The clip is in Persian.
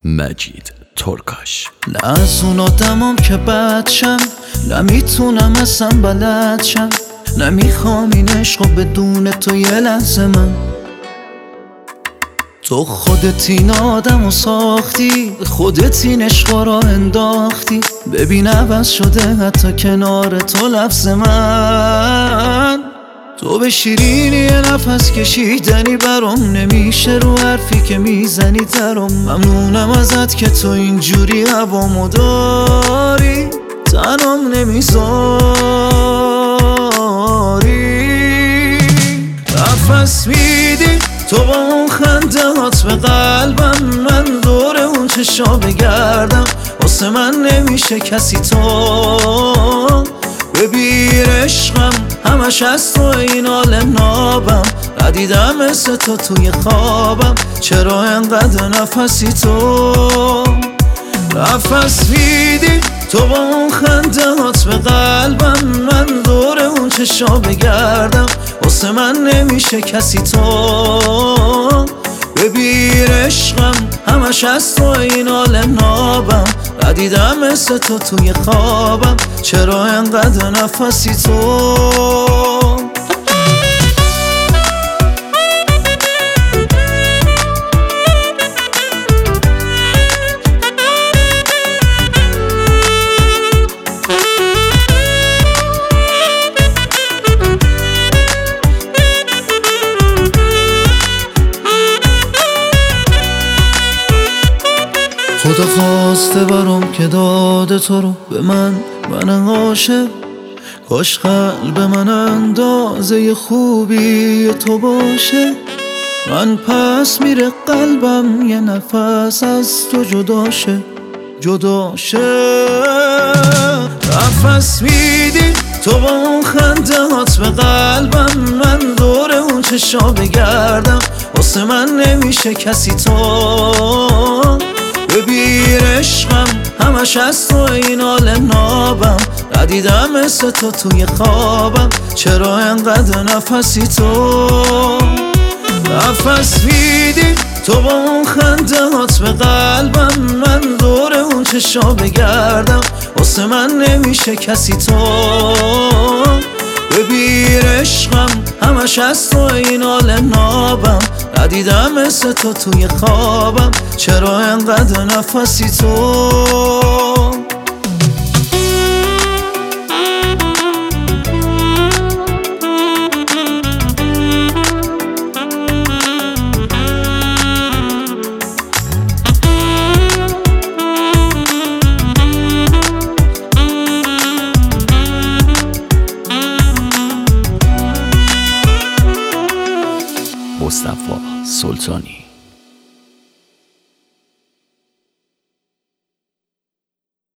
مجید ترکاش. نه از اون آدمام که بدشم، نه میتونم اصلا بلدشم، نه میخوام این عشقو بدون تو یه لحظه من. تو خودت این آدمو ساختی، خودت این عشقا را انداختی. ببین عوض شده حتی کنار تو لفظ من. تو به شیرینی یه نفس کشیدنی برام، نمیشه رو حرفی که میزنی درام. ممنونم ازت که تو اینجوری هوامو داری، تنم نمیذاری. نفس میدی تو با اون خنده هات به قلبم، من دور اون چشا بگردم. واسه من نمیشه کسی تو، ببین عشقم همش از تو این حال نابم. ندیدم مثل تو توی خوابم، چرا انقدر نفسی تو. نفس میدی تو با اون خنده هات به قلبم، من دور اون چشا بگردم. واسه من نمیشه کسی تو، ببین عشقم همش از تو این حال نابم. ندیدم مثل تو توی خوابم، چرا انقدر نفسی تو. خدا خواسته برام که داده تو رو به من عاشق. کاش قلب من اندازه خوبی تو باشه. من پس میره قلبم یه نفس از تو جداشه. نفس میدی تو با اون خنده هات به قلبم، من دور اون چشا بگردم. واسه من نمیشه کسی تو، ببین عشقم همش از تو این حال نابم. ندیدم مثل تو توی خوابم، چرا انقدر نفسی تو. نفس میدی تو با اون خنده هات به قلبم، من دور اون چشا بگردم. واسه من نمیشه کسی تو، ببین عشقم همش از تو این حال نابم. ندیدم مثل تو توی خوابم، چرا انقدر نفسی تو. مصطفی سلطانی.